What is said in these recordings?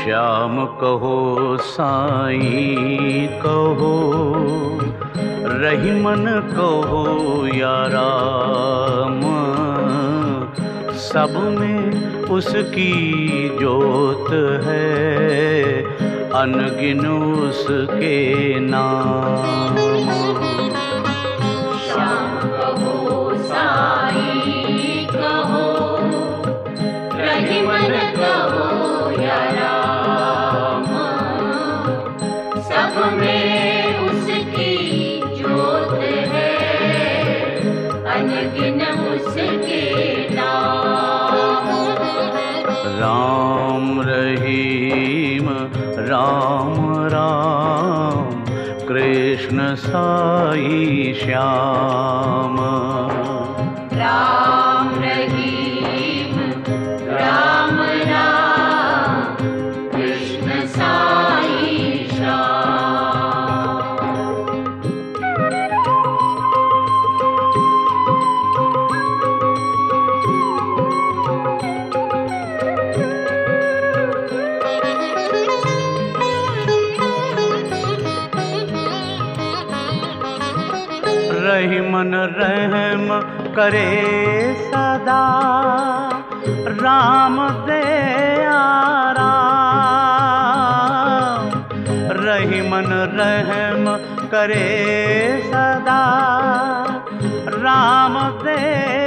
श्याम कहो साईं कहो, रहीमन कहो या राम, सब में उसकी जोत है, अनगिन उसके नाम। श्याम कहो साईं कहो, रहीमन कहो या राम, सब में उसकी जोत है, अनगिन उसके नाम। राम रहीम राम राम, कृष्ण साई श्याम। राम रहीम राम राम, कृष्ण साई श्याम। रहीमन रहम करे सदा, राम दे आराम। रहीमन रहम करे सदा, राम दे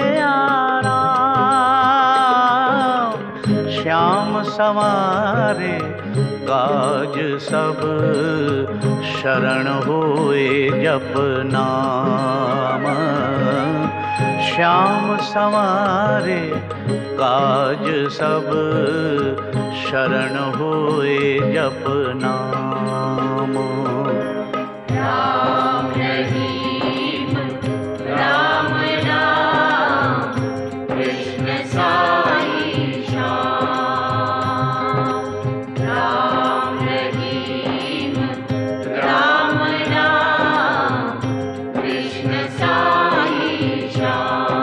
आराम। श्याम संवारे काज सब, शरण होए जप नाम। श्याम संवारे काज सब, शरण होए जप नाम। राम रहीम राम राम, कृष्ण साई श्याम। राम रहीम राम राम, कृष्ण साई श्याम।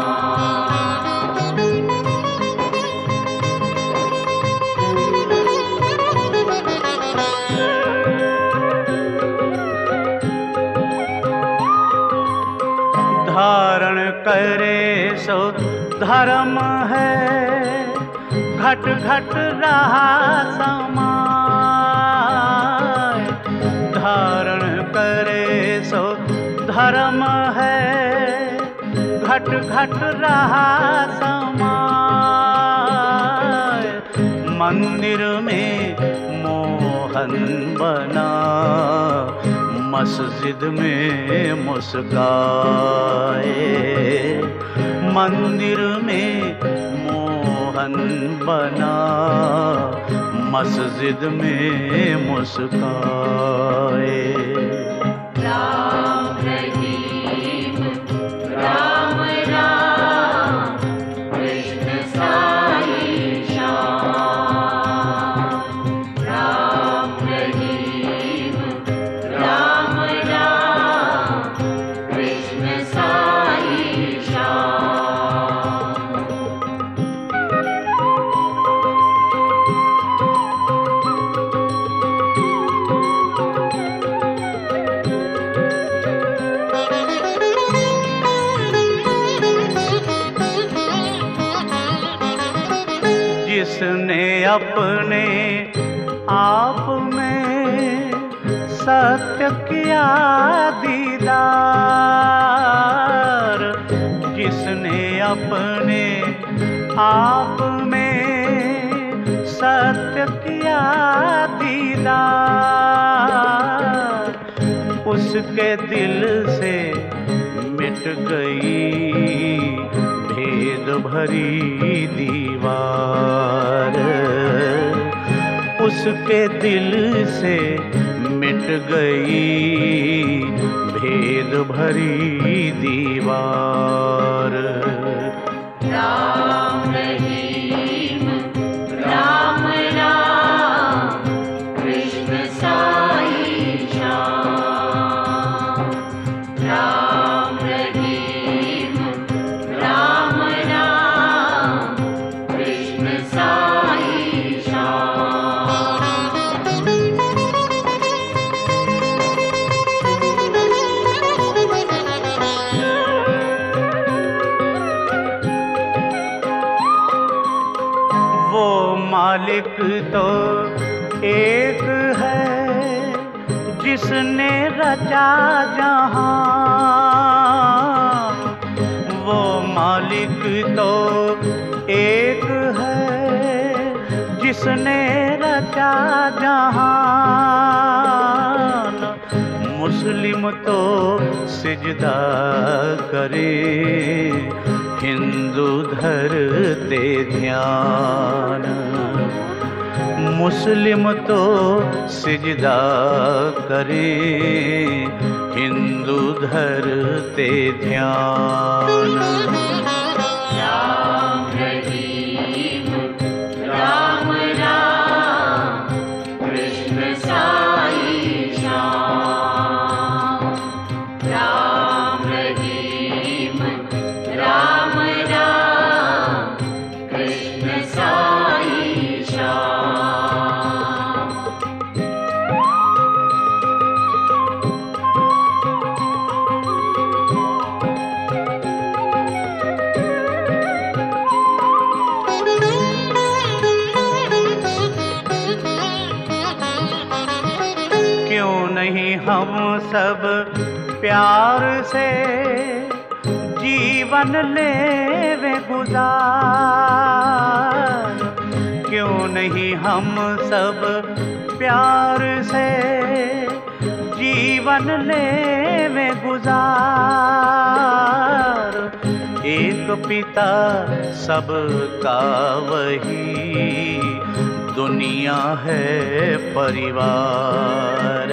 धारण करे सो धर्म है, घट घट रहा समाय। धारण करे सो धर्म है, घट घट रहा समाय। मंदिर में मोहन बना, मस्जिद में मुस्काए। मंदिर में मोहन बना, मस्जिद में मुस्काए। राम रहीम राम राम, कृष्ण साई श्याम। राम रहीम राम राम, कृष्ण साई श्याम। जिसने अपने आप में सत्य किया दीदार। जिसने अपने आप में सत्य किया दीदार, उसके दिल से मिट गई भेद भरी दीवार। उसके दिल से मिट गई भेद भरी दीवार। राम रहीम राम राम, कृष्ण साई श्याम। राम रहीम राम राम, कृष्ण साई श्याम। मालिक तो एक है जिसने रचा जहां। वो मालिक तो एक है जिसने रचा जहान। मुस्लिम तो सिजदा करे, हिंदू धरते ध्यान। मुस्लिम तो सिजदा करे, हिंदू धरते ध्यान। राम रहीम राम राम कृष्ण साई श्याम। राम रहीम राम राम कृष्ण साई श्याम। क्यों नहीं हम सब प्यार से जीवन लेवे गुजार। क्यों नहीं हम सब प्यार से जीवन लेवे गुजार। एक पिता सबका वही दुनिया है परिवार।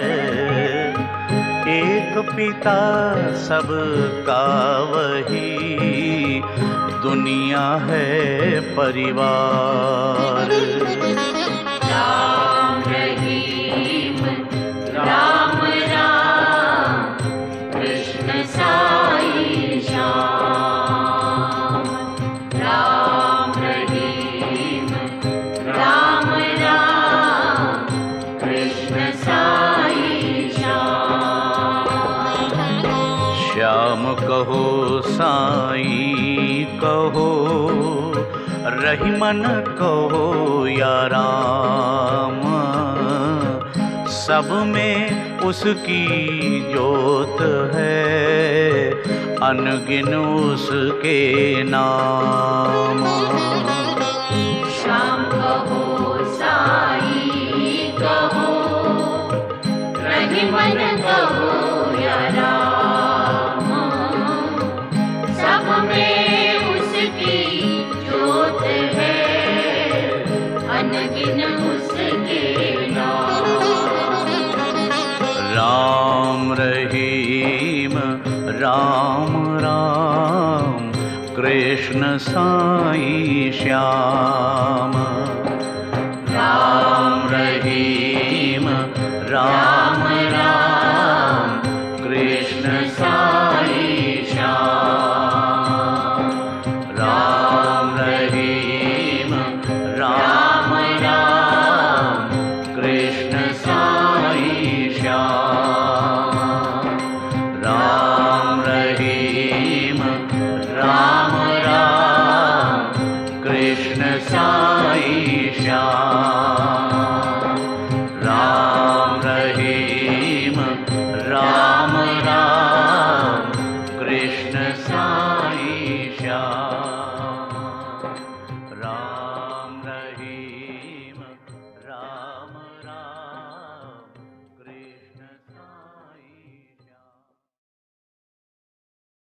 एक पिता सबका वही दुनिया है परिवार। राम रहीम राम राम कृष्ण साई श्याम। राम रहीम राम राम कृष्ण साई श्याम। श्याम कहो साईं कहो, रहीमन कहो या राम। सब में उसकी जोत है, अनगिन उसके नाम। श्याम कहो साई कहो, रहीमन कहो या राम। सब में उसकी जोत है, अनगिन उसके नाम। राम रहीम राम राम कृष्ण साई श्याम। राम रहीम राम